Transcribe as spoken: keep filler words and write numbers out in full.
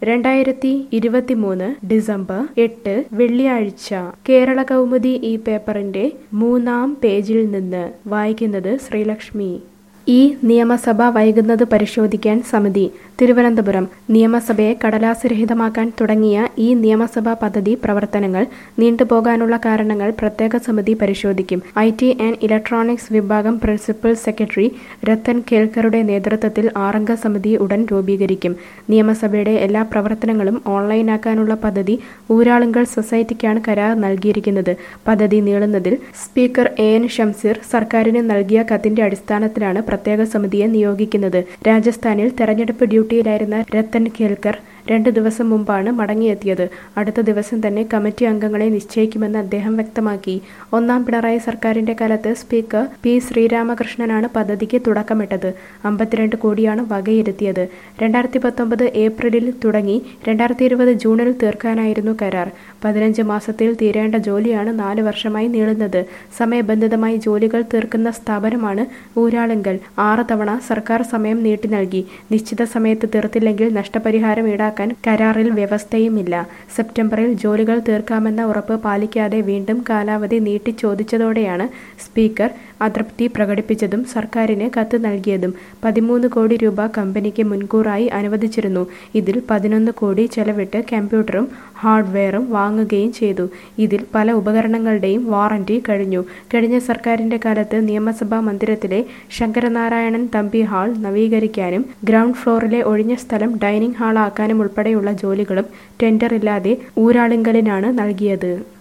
രണ്ടായിരത്തി ഇരുപത്തിമൂന്ന് ഡിസംബർ എട്ട് വെള്ളിയാഴ്ച കേരള കൗമുദി ഈ പേപ്പറിന്റെ മൂന്നാം പേജിൽ നിന്ന് വായിക്കുന്നത് ശ്രീലക്ഷ്മി. ഈ നിയമസഭ വൈകുന്നത് പരിശോധിക്കാൻ സമിതി. തിരുവനന്തപുരം. നിയമസഭയെ കടലാസ് രഹിതമാക്കാൻ തുടങ്ങിയ ഈ നിയമസഭാ പദ്ധതി പ്രവർത്തനങ്ങൾ നീണ്ടുപോകാനുള്ള കാരണങ്ങൾ പ്രത്യേക സമിതി പരിശോധിക്കും. ഐ ടി ആൻഡ് ഇലക്ട്രോണിക്സ് വിഭാഗം പ്രിൻസിപ്പൽ സെക്രട്ടറി രത്തൻ കേൽക്കറുടെ നേതൃത്വത്തിൽ ആറംഗ സമിതി ഉടൻ രൂപീകരിക്കും. നിയമസഭയുടെ എല്ലാ പ്രവർത്തനങ്ങളും ഓൺലൈനാക്കാനുള്ള പദ്ധതി ഊരാളുങ്കൽ സൊസൈറ്റിക്കാണ് കരാർ നൽകിയിരിക്കുന്നത്. പദ്ധതി നീളുന്നതിൽ സ്പീക്കർ എ എൻ ഷംസീർ സർക്കാരിന് നൽകിയ കത്തിന്റെ അടിസ്ഥാനത്തിലാണ് പ്രത്യേക സമിതിയെ നിയോഗിക്കുന്നത്. രാജസ്ഥാനിൽ തെരഞ്ഞെടുപ്പ് ഡ്യൂട്ടിയിലായിരുന്ന രത്തൻ കേൽക്കർ രണ്ടു ദിവസം മുമ്പാണ് മടങ്ങിയെത്തിയത്. അടുത്ത ദിവസം തന്നെ കമ്മിറ്റി അംഗങ്ങളെ നിശ്ചയിക്കുമെന്ന് അദ്ദേഹം വ്യക്തമാക്കി. ഒന്നാം പിണറായി സർക്കാരിന്റെ കാലത്ത് സ്പീക്കർ പി ശ്രീരാമകൃഷ്ണനാണ് പദ്ധതിക്ക് തുടക്കമിട്ടത്. അമ്പത്തിരണ്ട് കോടിയാണ് വകയിരുത്തിയത്. രണ്ടായിരത്തി പത്തൊമ്പത് ഏപ്രിലിൽ തുടങ്ങി രണ്ടായിരത്തി ഇരുപത് ജൂണിൽ തീർക്കാനായിരുന്നു കരാർ. പതിനഞ്ച് മാസത്തിൽ തീരേണ്ട ജോലിയാണ് നാല് വർഷമായി നീളുന്നത്. സമയബന്ധിതമായി ജോലികൾ തീർക്കുന്ന സ്ഥാപനമാണ് ഊരാളുങ്കൽ. ആറ് തവണ സർക്കാർ സമയം നീട്ടി നൽകി. നിശ്ചിത സമയത്ത് തീർത്തില്ലെങ്കിൽ നഷ്ടപരിഹാരം ഈടാക്കാൻ കരാറിൽ വ്യവസ്ഥയുമില്ല. സെപ്റ്റംബറിൽ ജോലികൾ തീർക്കാമെന്ന ഉറപ്പ് പാലിക്കാതെ വീണ്ടും കാലാവധി നീട്ടി ചോദിച്ചതോടെയാണ് സ്പീക്കർ അതൃപ്തി പ്രകടിപ്പിച്ചതും സർക്കാരിന് കത്ത് നൽകിയതും. പതിമൂന്ന് കോടി രൂപ കമ്പനിക്ക് മുൻകൂറായി അനുവദിച്ചിരുന്നു. ഇതിൽ പതിനൊന്ന് കോടി ചെലവിട്ട് കമ്പ്യൂട്ടറും ഹാർഡ്വെയറും വാങ്ങുകയും ചെയ്തു. ഇതിൽ പല ഉപകരണങ്ങളുടെയും വാറന്റി കഴിഞ്ഞു. കഴിഞ്ഞ സർക്കാരിന്റെ കാലത്ത് നിയമസഭാ മന്ദിരത്തിലെ ശങ്കരനാരായണൻ തമ്പി ഹാൾ നവീകരിക്കാനും ഗ്രൗണ്ട് ഫ്ലോറിലെ ഒഴിഞ്ഞ സ്ഥലം ഡൈനിങ് ഹാളാക്കാനും ഉൾപ്പെടെയുള്ള ജോലികളും ടെൻഡറില്ലാതെ ഊരാളുങ്കലിനാണ് നൽകിയത്.